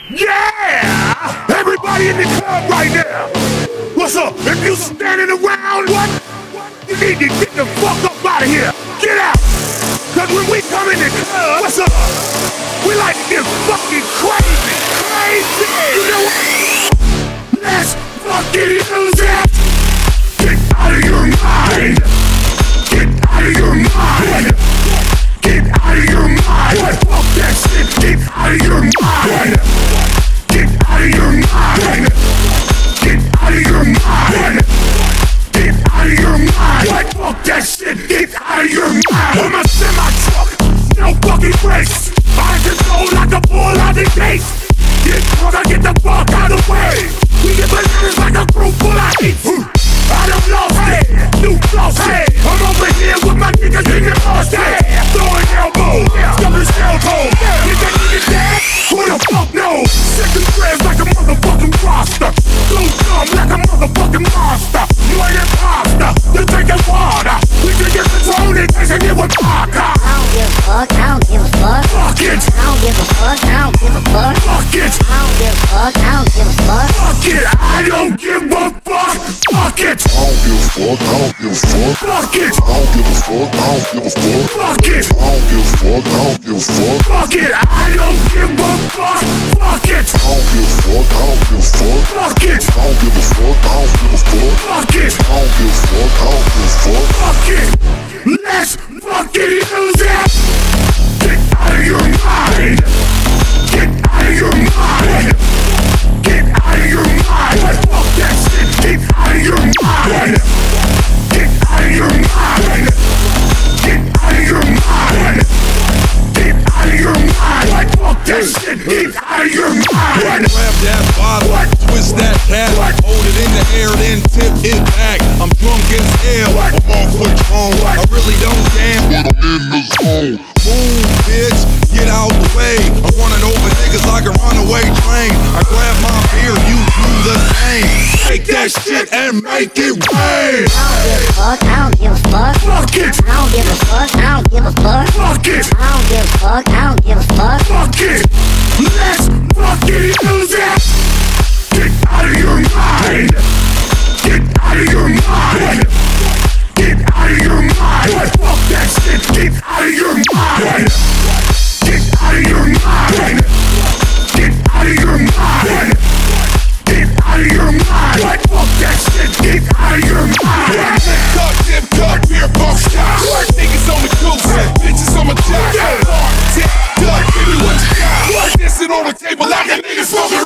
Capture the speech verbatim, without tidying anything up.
Yeah! Everybody in the club right now. What's up? If you standing around, what? You need to get the fuck up out of here. Get out! Cause when we come in the club, what's up? We like to get fucking crazy. Crazy! You know what? Let's fucking use it! Get out of your mind! Get out of your mind! Get out of your mind! What? Fuck that shit! Get out of your mind! Get out of your mind! Get out of your mind! Get out of your mind! What? Fuck that shit! Get out of your mind! I'm a semi-truck, no fucking brakes. I control like a bull out the gates. Get drunk, I get the fuck out of the way. We get bananas like a group full of heat. I done lost it, new floss it. I'm over here with my niggas in the lost it. Throwing elbow, scuffing shell toe. Is that nigga dead? Who the fuck knows? Second prayers like a motherfucking roster. Blue thumb like a motherfucking monster. You ain't imposter, you're drinking water. We drinking Patron and tasting it with vodka. I don't give a fuck, I don't give a fuck. Fuck it! I don't give a fuck, I don't give a fuck. Fuck it! I don't give a fuck, I don't give a fuck. Fuck it! I don't give a fuck! Fuck it! I don't give a fuck, I don't give a fuck. Fuck it! I don't give a fuck, I don't give a fuck. Fuck it! I don't give a fuck, I don't give a fuck. Fuck it! I don't give a fuck! Fuck it! I don't give a fuck, I don't give a fuck. Fuck it! I don't give a fuck, I don't give a fuck. Fuck it! I don't give a fuck, I don't give a fuck. Fuck it! Let's fucking use it! Get out of your mind! Get out of your mind! Get out of your mind! Fuck that shit! Get out of your mind! Get out of your mind! Get out of your mind! Get out of your mind! Fuck that shit! Get out of your mind! Grab that bottle, What? twist that cap, What? hold it in the air, then tip it back. I'm drunk as hell, What? I'm off Patron. What? I really don't care, But I'm in the zone. move, bitch, get out the way. I'm running over niggas like a runaway train. I grab my beer, you do the same. Take that shit and make it rain. I don't give a fuck, I don't give a fuck. Fuck it! I don't give a fuck, I don't give a fuck. Fuck it! I don't give a fuck, I don't give a fuck. Fuck it! Let's fucking use it! Get out of your mind! Get out of your mind! Get out of your mind! Fuck that shit! Get out of your mind! Get out of your mind! Get out of your mind! Get out of your mind! Fuck that shit! Get out of your mind! Cut, dip, cut, beer pump style. Niggas on the goose, bitches on my job. Tip, duck, give me what you got. Dancing on the table like a nigga smoking